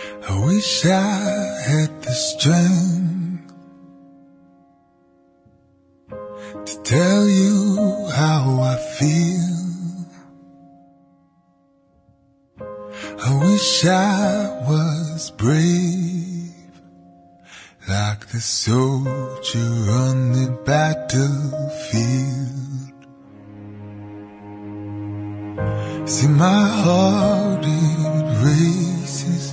I wish I had the strength to tell you how I feel. I wish I was brave, like the soldier on the battlefield. See, my heart, it races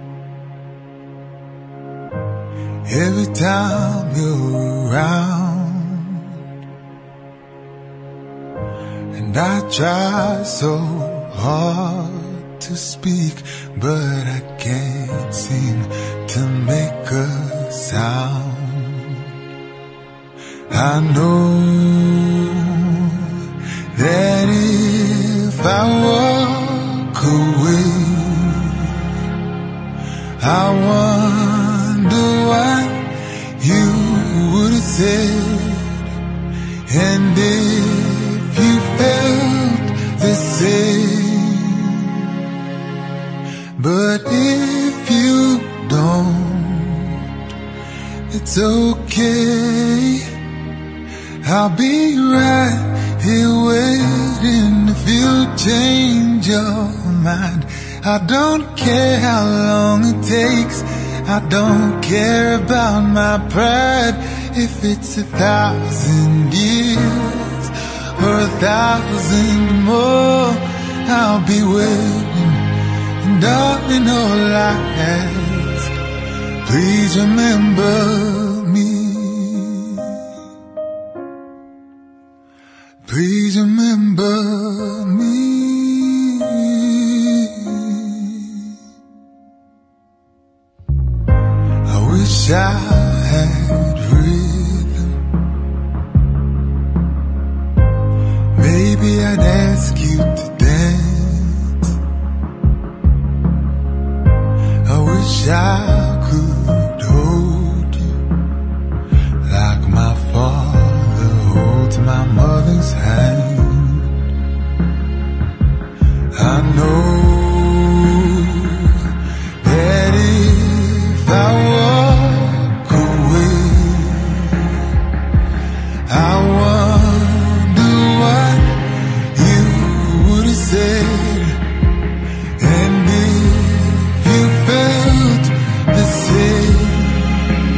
every time you're around, and I try so hard to speak, but I can't seem to make a sound. I know that if I walk away, I wonder what you would have said, and if you felt the same. But if you don't, it's okay. I'll be right here waiting if you change your mind. I don't care how long it takes, I don't care about my pride. If it's 1,000 years or 1,000 more, I'll be waiting. And darling, all I ask, please remember me. Please remember me. I wish I had rhythm. Maybe I'd ask you to dance. I wish I could hold you like my father holds my mother's hand. I know that if I walk away, I wonder what you would have said, and if you felt the same.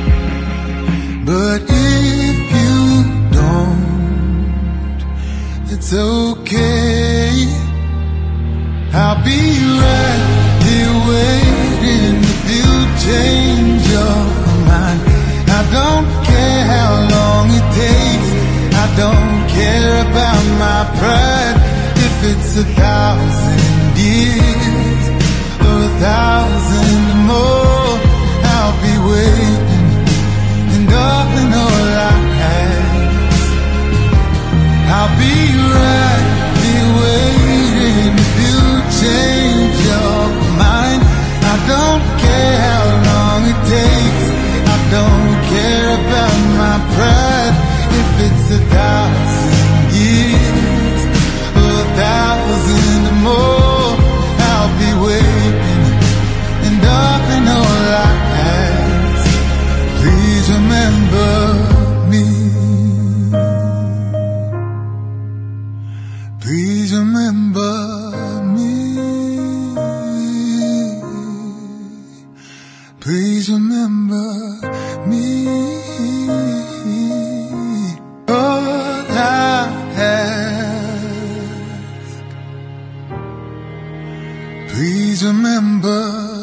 But if you don't, it's okay. I'll be right here waiting if you change your mind. I don't care how long it takes, I don't care about my pride. If it's 1,000 years or 1,000 more, I'll be waiting. And darling, all I ask, I'll be right here waiting if you change your mind. I don't care how long it takes, I don't care about my pride. If it's 1,000 years or 1,000 more, I'll be waiting. And darling, all I ask, please remember me. Please remember me. Please remember me. All I ask, please remember